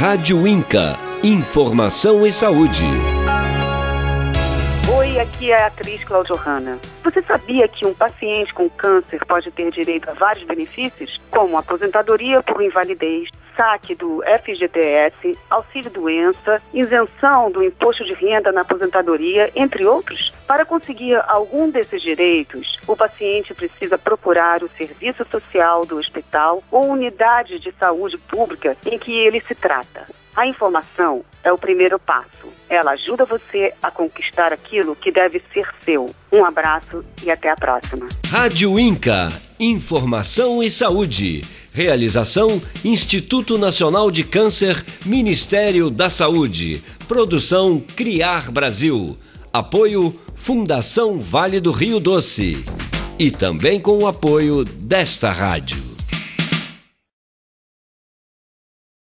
Rádio Inca. Informação e saúde. Oi, aqui é a atriz Cláudia Hanna. Você sabia que um paciente com câncer pode ter direito a vários benefícios, como aposentadoria por invalidez, saque do FGTS, auxílio-doença, isenção do imposto de renda na aposentadoria, entre outros? Para conseguir algum desses direitos, o paciente precisa procurar o serviço social do hospital ou unidade de saúde pública em que ele se trata. A informação é o primeiro passo. Ela ajuda você a conquistar aquilo que deve ser seu. Um abraço e até a próxima. Rádio Inca. Informação e saúde. Realização: Instituto Nacional de Câncer, Ministério da Saúde. Produção: Criar Brasil. Apoio: Fundação Vale do Rio Doce. E também com o apoio desta rádio.